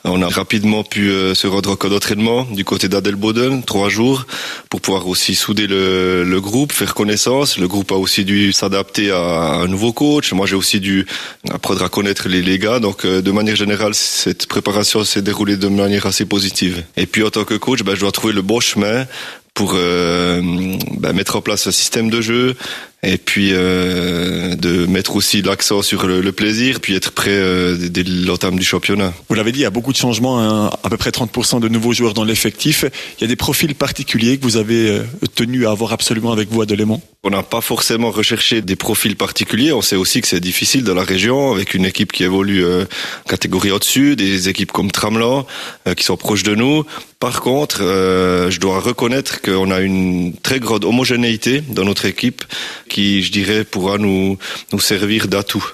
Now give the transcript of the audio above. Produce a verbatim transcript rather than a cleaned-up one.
On a rapidement pu euh, se rendre au camp d'entraînement du côté d'Adelboden, trois jours, pour pouvoir aussi souder le, le groupe, faire connaissance. Le groupe a aussi dû s'adapter à un nouveau coach. Moi, j'ai aussi dû apprendre à connaître les, les gars. Donc, euh, de manière générale, cette préparation s'est déroulée de manière assez positive. Et puis, en tant que coach, ben, je dois trouver le bon chemin pour euh, ben, mettre en place un système de jeu et puis euh, de mettre aussi l'accent sur le, le plaisir, puis être prêt euh, dès l'entame du championnat. Vous l'avez dit, il y a beaucoup de changements, hein, à peu près trente pour cent de nouveaux joueurs dans l'effectif. Il y a des profils particuliers que vous avez euh, tenu à avoir absolument avec vous à Delémont? On n'a pas forcément recherché des profils particuliers. On sait aussi que c'est difficile dans la région, avec une équipe qui évolue euh, catégorie au-dessus, des équipes comme Tramelan euh, qui sont proches de nous. Par contre, euh, je dois reconnaître qu'on a une très grande homogénéité dans notre équipe qui, je dirais, pourra nous, nous servir d'atout.